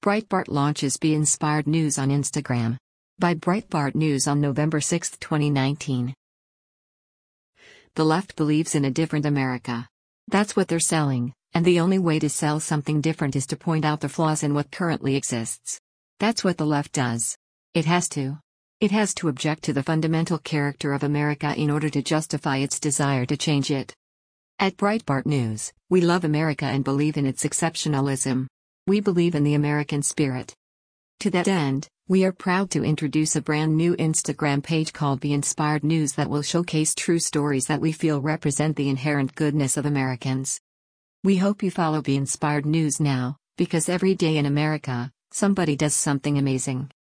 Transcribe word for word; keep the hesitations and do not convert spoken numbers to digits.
Breitbart launches Be Inspired News on Instagram. By Breitbart News on November sixth, twenty nineteen. The left believes in a different America. That's what they're selling, and the only way to sell something different is to point out the flaws in what currently exists. That's what the left does. It has to. It has to object to the fundamental character of America in order to justify its desire to change it. At Breitbart News, we love America and believe in its exceptionalism. We believe in the American spirit. To that end, we are proud to introduce a brand new Instagram page called Be Inspired News that will showcase true stories that we feel represent the inherent goodness of Americans. We hope you follow Be Inspired News now, because every day in America, somebody does something amazing.